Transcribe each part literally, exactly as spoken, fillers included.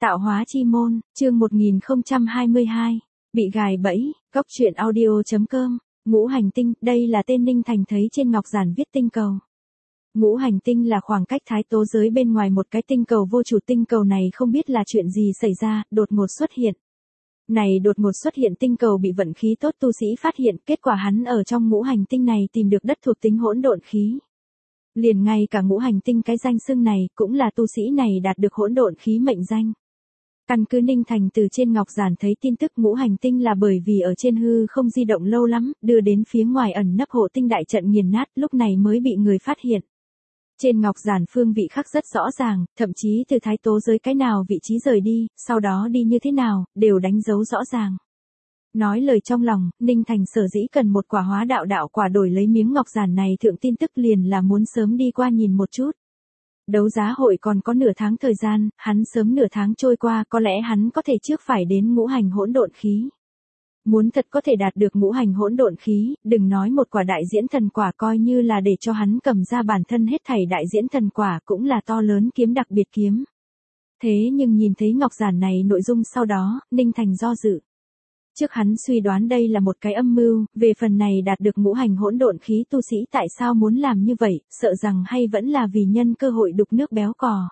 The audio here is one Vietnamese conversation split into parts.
Tạo hóa chi môn, chương một nghìn không trăm hai mươi hai. Bị gài bẫy, góc truyện audio chấm com. Ngũ hành tinh, đây là tên Ninh Thành thấy trên ngọc giản viết tinh cầu. Ngũ hành tinh là khoảng cách thái tố giới bên ngoài một cái tinh cầu vô chủ. Tinh cầu này không biết là chuyện gì xảy ra, đột ngột xuất hiện. Này đột ngột xuất hiện tinh cầu bị vận khí tốt tu sĩ phát hiện, kết quả hắn ở trong ngũ hành tinh này tìm được đất thuộc tính hỗn độn khí. Liền ngay cả ngũ hành tinh cái danh xưng này cũng là tu sĩ này đạt được hỗn độn khí mệnh danh. Căn cứ Ninh Thành từ trên ngọc giản thấy tin tức ngũ hành tinh là bởi vì ở trên hư không di động lâu lắm, đưa đến phía ngoài ẩn nấp hộ tinh đại trận nghiền nát, lúc này mới bị người phát hiện. Trên ngọc giản phương vị khắc rất rõ ràng, thậm chí từ thái tố giới cái nào vị trí rời đi, sau đó đi như thế nào, đều đánh dấu rõ ràng. Nói lời trong lòng, Ninh Thành sở dĩ cần một quả hóa đạo đạo quả đổi lấy miếng ngọc giản này thượng tin tức liền là muốn sớm đi qua nhìn một chút. Đấu giá hội còn có nửa tháng thời gian, hắn sớm nửa tháng trôi qua có lẽ hắn có thể trước phải đến ngũ hành hỗn độn khí. Muốn thật có thể đạt được ngũ hành hỗn độn khí, đừng nói một quả đại diễn thần quả coi như là để cho hắn cầm ra bản thân hết thảy đại diễn thần quả cũng là to lớn kiếm đặc biệt kiếm. Thế nhưng nhìn thấy ngọc giản này nội dung sau đó, Ninh Thành do dự. Trước hắn suy đoán đây là một cái âm mưu, về phần này đạt được ngũ hành hỗn độn khí tu sĩ tại sao muốn làm như vậy, sợ rằng hay vẫn là vì nhân cơ hội đục nước béo cò.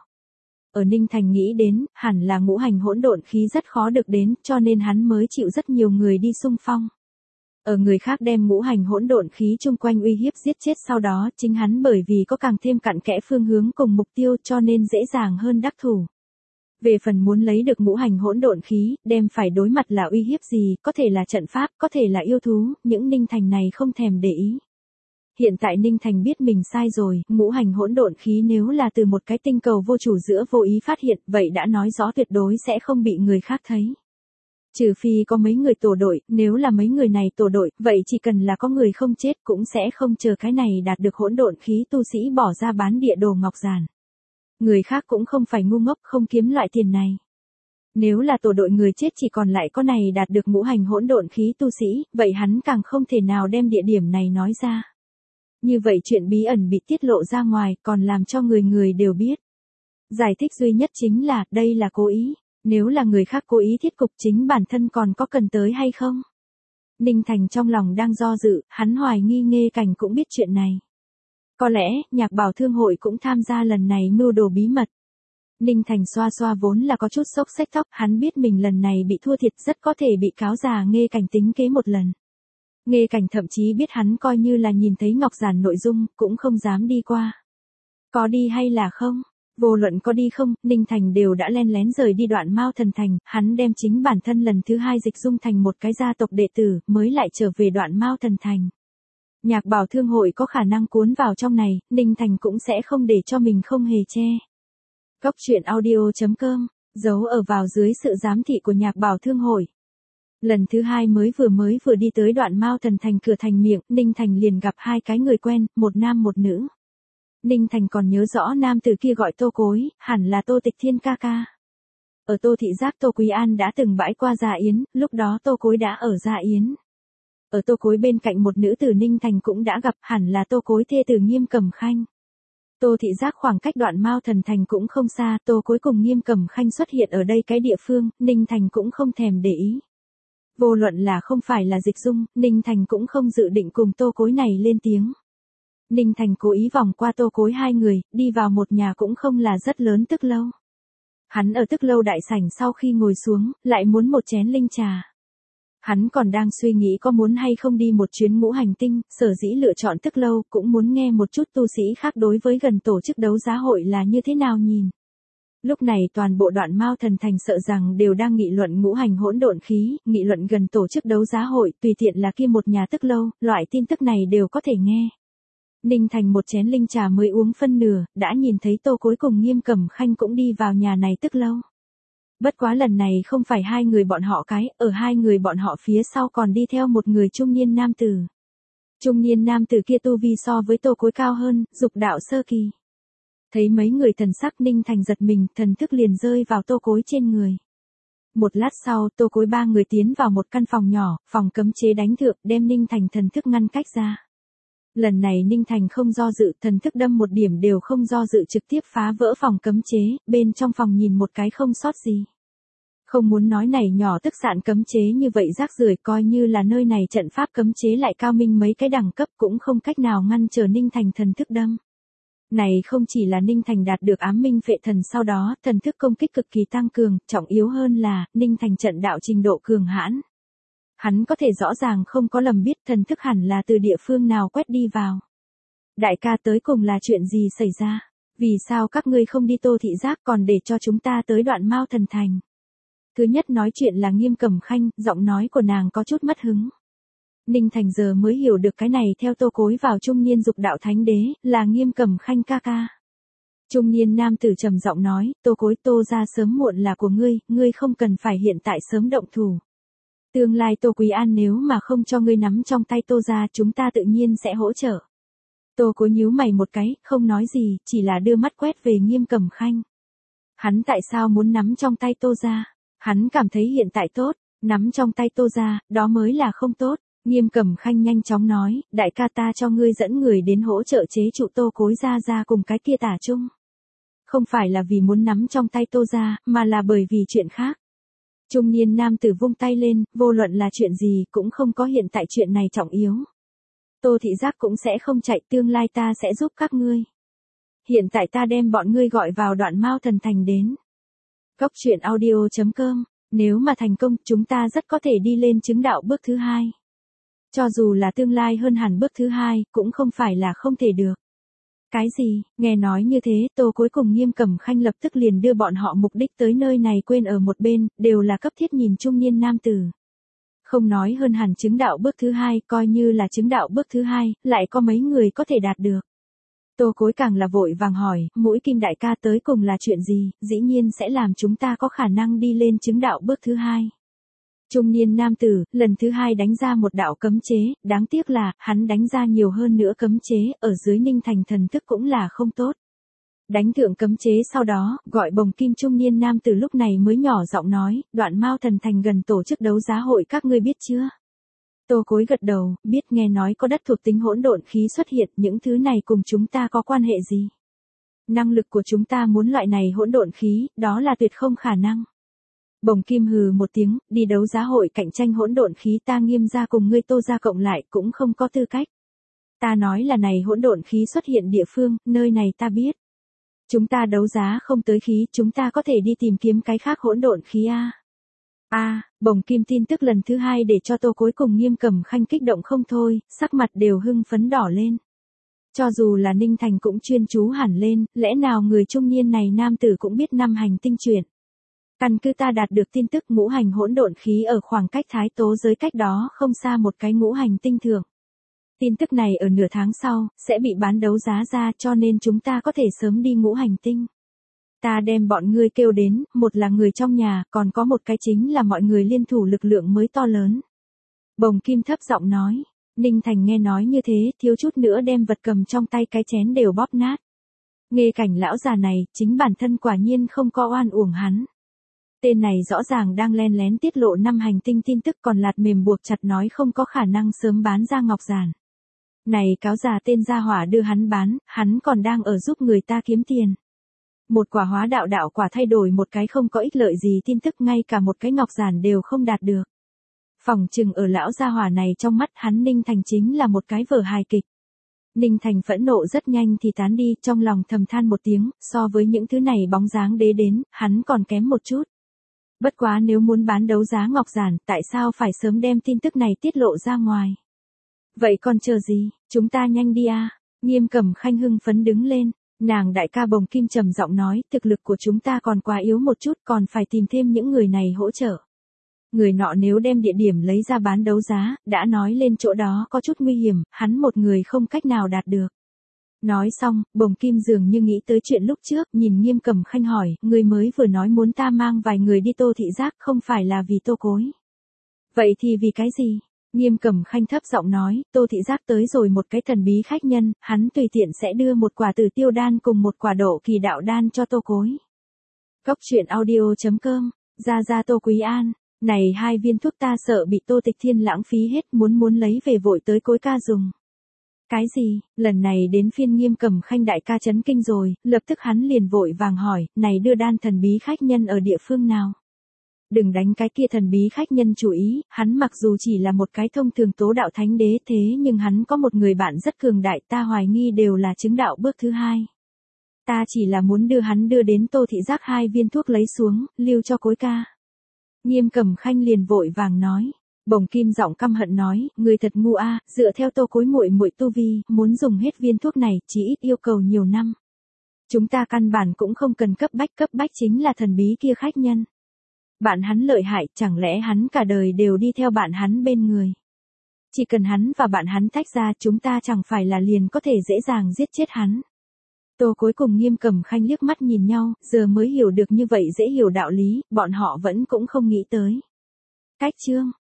Ở Ninh Thành nghĩ đến, hẳn là ngũ hành hỗn độn khí rất khó được đến, cho nên hắn mới chịu rất nhiều người đi xung phong. Ở người khác đem ngũ hành hỗn độn khí chung quanh uy hiếp giết chết sau đó, chính hắn bởi vì có càng thêm cặn kẽ phương hướng cùng mục tiêu cho nên dễ dàng hơn đắc thủ. Về phần muốn lấy được ngũ hành hỗn độn khí, đem phải đối mặt là uy hiếp gì, có thể là trận pháp, có thể là yêu thú, những Ninh Thành này không thèm để ý. Hiện tại Ninh Thành biết mình sai rồi, ngũ hành hỗn độn khí nếu là từ một cái tinh cầu vô chủ giữa vô ý phát hiện, vậy đã nói rõ tuyệt đối sẽ không bị người khác thấy. Trừ phi có mấy người tổ đội, nếu là mấy người này tổ đội, vậy chỉ cần là có người không chết cũng sẽ không chờ cái này đạt được hỗn độn khí tu sĩ bỏ ra bán địa đồ ngọc giản. Người khác cũng không phải ngu ngốc không kiếm loại tiền này. Nếu là tổ đội người chết chỉ còn lại có này đạt được ngũ hành hỗn độn khí tu sĩ, vậy hắn càng không thể nào đem địa điểm này nói ra. Như vậy chuyện bí ẩn bị tiết lộ ra ngoài còn làm cho người người đều biết. Giải thích duy nhất chính là đây là cố ý, nếu là người khác cố ý thiết cục chính bản thân còn có cần tới hay không. Ninh Thành trong lòng đang do dự, hắn hoài nghi Nghê Cảnh cũng biết chuyện này. Có lẽ, Nhạc Bảo Thương hội cũng tham gia lần này mưu đồ bí mật. Ninh Thành xoa xoa vốn là có chút sốc xách tóc, hắn biết mình lần này bị thua thiệt rất có thể bị cáo già Nghê Cảnh tính kế một lần. Nghê Cảnh thậm chí biết hắn coi như là nhìn thấy ngọc giản nội dung, cũng không dám đi qua. Có đi hay là không? Vô luận có đi không, Ninh Thành đều đã len lén rời đi Đoạn Mao Thần Thành, hắn đem chính bản thân lần thứ hai dịch dung thành một cái gia tộc đệ tử, mới lại trở về Đoạn Mao Thần Thành. Nhạc Bảo Thương hội có khả năng cuốn vào trong này, Ninh Thành cũng sẽ không để cho mình không hề che. Góc truyện audio chấm com, giấu ở vào dưới sự giám thị của Nhạc Bảo Thương hội. Lần thứ hai mới vừa mới vừa đi tới Đoạn Mao Thần Thành cửa thành miệng, Ninh Thành liền gặp hai cái người quen, một nam một nữ. Ninh Thành còn nhớ rõ nam tử kia gọi Tô Cối, hẳn là Tô Tịch Thiên ca ca. Ở Tô Thị Giác Tô Quý An đã từng bãi qua Gia Yến, lúc đó Tô Cối đã ở Gia Yến. Ở Tô Cối bên cạnh một nữ tử Ninh Thành cũng đã gặp, hẳn là Tô Cối thê tử Nghiêm Cẩm Khanh. Tô Thị Giác khoảng cách Đoạn Mao Thần Thành cũng không xa, Tô Cối cùng Nghiêm Cẩm Khanh xuất hiện ở đây cái địa phương, Ninh Thành cũng không thèm để ý. Vô luận là không phải là dịch dung, Ninh Thành cũng không dự định cùng Tô Cối này lên tiếng. Ninh Thành cố ý vòng qua Tô Cối hai người, đi vào một nhà cũng không là rất lớn tức lâu. Hắn ở tức lâu đại sảnh sau khi ngồi xuống, lại muốn một chén linh trà. Hắn còn đang suy nghĩ có muốn hay không đi một chuyến ngũ hành tinh, sở dĩ lựa chọn tức lâu cũng muốn nghe một chút tu sĩ khác đối với gần tổ chức đấu giá hội là như thế nào nhìn. Lúc này toàn bộ Đoạn Mao Thần Thành sợ rằng đều đang nghị luận ngũ hành hỗn độn khí, nghị luận gần tổ chức đấu giá hội, tùy tiện là kia một nhà tức lâu, loại tin tức này đều có thể nghe. Ninh Thành một chén linh trà mới uống phân nửa, đã nhìn thấy Tô Cối cùng Nghiêm Cẩm Khanh cũng đi vào nhà này tức lâu. Bất quá lần này không phải hai người bọn họ cái, ở hai người bọn họ phía sau còn đi theo một người trung niên nam tử. Trung niên nam tử kia tu vi so với Tô Cối cao hơn, dục đạo sơ kỳ. Thấy mấy người thần sắc Ninh Thành giật mình, thần thức liền rơi vào Tô Cối trên người. Một lát sau, Tô Cối ba người tiến vào một căn phòng nhỏ, phòng cấm chế đánh thượng, đem Ninh Thành thần thức ngăn cách ra. Lần này Ninh Thành không do dự, thần thức đâm một điểm đều không do dự trực tiếp phá vỡ phòng cấm chế, bên trong phòng nhìn một cái không sót gì. Không muốn nói này nhỏ tức giận cấm chế như vậy rác rưởi, coi như là nơi này trận pháp cấm chế lại cao minh mấy cái đẳng cấp cũng không cách nào ngăn trở Ninh Thành thần thức đâm. Này không chỉ là Ninh Thành đạt được ám minh phệ thần sau đó, thần thức công kích cực kỳ tăng cường, trọng yếu hơn là, Ninh Thành trận đạo trình độ cường hãn. Hắn có thể rõ ràng không có lầm biết thần thức hẳn là từ địa phương nào quét đi vào. Đại ca tới cùng là chuyện gì xảy ra? Vì sao các ngươi không đi Tô Thị Giác còn để cho chúng ta tới Đoạn Mao Thần Thành? Thứ nhất nói chuyện là Nghiêm Cẩm Khanh, giọng nói của nàng có chút mất hứng. Ninh Thành giờ mới hiểu được cái này theo Tô Cối vào trung niên dục đạo thánh đế, là Nghiêm Cẩm Khanh ca ca. Trung niên nam tử trầm giọng nói, Tô Cối, Tô ra sớm muộn là của ngươi, ngươi không cần phải hiện tại sớm động thủ. Tương lai Tô Quý An nếu mà không cho ngươi nắm trong tay Tô ra chúng ta tự nhiên sẽ hỗ trợ. Tô Cối nhíu mày một cái, không nói gì, chỉ là đưa mắt quét về Nghiêm Cẩm Khanh. Hắn tại sao muốn nắm trong tay Tô ra? Hắn cảm thấy hiện tại tốt, nắm trong tay Tô ra, đó mới là không tốt. Nghiêm Cẩm Khanh nhanh chóng nói, đại ca ta cho ngươi dẫn người đến hỗ trợ chế trụ Tô Cối ra ra cùng cái kia tả chung. Không phải là vì muốn nắm trong tay Tô ra, mà là bởi vì chuyện khác. Trung niên nam tử vung tay lên, vô luận là chuyện gì cũng không có hiện tại chuyện này trọng yếu. Tô Thị Giác cũng sẽ không chạy, tương lai ta sẽ giúp các ngươi. Hiện tại ta đem bọn ngươi gọi vào Đoạn Mao Thần Thành đến. Góc truyện audio chấm com, nếu mà thành công chúng ta rất có thể đi lên chứng đạo bước thứ hai. Cho dù là tương lai hơn hẳn bước thứ hai, cũng không phải là không thể được. Cái gì, nghe nói như thế, Tô cuối cùng Nghiêm Cẩm Khanh lập tức liền đưa bọn họ mục đích tới nơi này quên ở một bên, đều là cấp thiết nhìn trung niên nam tử. Không nói hơn hẳn chứng đạo bước thứ hai, coi như là chứng đạo bước thứ hai, lại có mấy người có thể đạt được. Tô Cối càng là vội vàng hỏi, mũi kim đại ca tới cùng là chuyện gì, dĩ nhiên sẽ làm chúng ta có khả năng đi lên chứng đạo bước thứ hai. Trung niên nam tử, lần thứ hai đánh ra một đạo cấm chế, đáng tiếc là, hắn đánh ra nhiều hơn nữa cấm chế, ở dưới Ninh Thành thần thức cũng là không tốt. Đánh thượng cấm chế sau đó, gọi bồng kim trung niên nam tử lúc này mới nhỏ giọng nói, Đoạn Mao Thần Thành gần tổ chức đấu giá hội các ngươi biết chưa? Tô Cối gật đầu, biết, nghe nói có đất thuộc tính hỗn độn khí xuất hiện, những thứ này cùng chúng ta có quan hệ gì? Năng lực của chúng ta muốn loại này hỗn độn khí, đó là tuyệt không khả năng. Bồng Kim hừ một tiếng, đi đấu giá hội cạnh tranh hỗn độn khí ta Nghiêm gia cùng ngươi Tô gia cộng lại cũng không có tư cách. Ta nói là này hỗn độn khí xuất hiện địa phương, nơi này ta biết. Chúng ta đấu giá không tới khí, chúng ta có thể đi tìm kiếm cái khác hỗn độn khí a. A, Bồng Kim tin tức lần thứ hai để cho Tô cuối cùng Nghiêm Cẩm Khanh kích động không thôi, sắc mặt đều hưng phấn đỏ lên. Cho dù là Ninh Thành cũng chuyên chú hẳn lên, lẽ nào người trung niên này nam tử cũng biết năm hành tinh chuyện. Căn cứ ta đạt được tin tức ngũ hành hỗn độn khí ở khoảng cách thái tố giới cách đó không xa một cái ngũ hành tinh thượng. Tin tức này ở nửa tháng sau, sẽ bị bán đấu giá ra cho nên chúng ta có thể sớm đi ngũ hành tinh. Ta đem bọn ngươi kêu đến, một là người trong nhà, còn có một cái chính là mọi người liên thủ lực lượng mới to lớn. Bồng Kim thấp giọng nói, Ninh Thành nghe nói như thế, thiếu chút nữa đem vật cầm trong tay cái chén đều bóp nát. Nghe cảnh lão già này, chính bản thân quả nhiên không có oan uổng hắn. Tên này rõ ràng đang len lén tiết lộ năm hành tinh tin tức còn lạt mềm buộc chặt nói không có khả năng sớm bán ra ngọc giản. Này cáo già tên gia hỏa đưa hắn bán, hắn còn đang ở giúp người ta kiếm tiền. Một quả hóa đạo đạo quả thay đổi một cái không có ích lợi gì tin tức ngay cả một cái ngọc giản đều không đạt được. Phỏng chừng ở lão gia hỏa này trong mắt hắn Ninh Thành chính là một cái vở hài kịch. Ninh Thành phẫn nộ rất nhanh thì tán đi, trong lòng thầm than một tiếng, so với những thứ này bóng dáng đế đến, hắn còn kém một chút. Bất quá nếu muốn bán đấu giá ngọc giản, tại sao phải sớm đem tin tức này tiết lộ ra ngoài? Vậy còn chờ gì, chúng ta nhanh đi a. Nghiêm Cẩm Khanh hưng phấn đứng lên, nàng đại ca Bồng Kim trầm giọng nói, thực lực của chúng ta còn quá yếu một chút, còn phải tìm thêm những người này hỗ trợ. Người nọ nếu đem địa điểm lấy ra bán đấu giá, đã nói lên chỗ đó có chút nguy hiểm, hắn một người không cách nào đạt được. Nói xong, Bồng Kim dường như nghĩ tới chuyện lúc trước, nhìn Nghiêm Cẩm Khanh hỏi, người mới vừa nói muốn ta mang vài người đi Tô Thị Giác không phải là vì Tô Cối. Vậy thì vì cái gì? Nghiêm Cẩm Khanh thấp giọng nói, Tô Thị Giác tới rồi một cái thần bí khách nhân, hắn tùy tiện sẽ đưa một quả tử tiêu đan cùng một quả độ kỳ đạo đan cho Tô Cối. Góc truyện audio chấm com, ra ra Tô Quý An, này hai viên thuốc ta sợ bị Tô Tịch Thiên lãng phí hết muốn muốn lấy về vội tới Cối ca dùng. Cái gì, lần này đến phiên Nghiêm Cẩm Khanh đại ca chấn kinh rồi, lập tức hắn liền vội vàng hỏi, này đưa đan thần bí khách nhân ở địa phương nào? Đừng đánh cái kia thần bí khách nhân chủ ý, hắn mặc dù chỉ là một cái thông thường tố đạo thánh đế thế nhưng hắn có một người bạn rất cường đại, ta hoài nghi đều là chứng đạo bước thứ hai. Ta chỉ là muốn đưa hắn đưa đến Tô thị giác hai viên thuốc lấy xuống, lưu cho Cối ca. Nghiêm Cẩm Khanh liền vội vàng nói. Bồng Kim giọng căm hận nói, người thật ngu a, dựa theo Tô Cối muội muội tu vi, muốn dùng hết viên thuốc này, chỉ ít yêu cầu nhiều năm. Chúng ta căn bản cũng không cần cấp bách, cấp bách chính là thần bí kia khách nhân. Bạn hắn lợi hại, chẳng lẽ hắn cả đời đều đi theo bạn hắn bên người. Chỉ cần hắn và bạn hắn tách ra, chúng ta chẳng phải là liền có thể dễ dàng giết chết hắn. Tô Cối cùng Nghiêm Cẩm Khanh liếc mắt nhìn nhau, giờ mới hiểu được như vậy dễ hiểu đạo lý, bọn họ vẫn cũng không nghĩ tới. Cách chương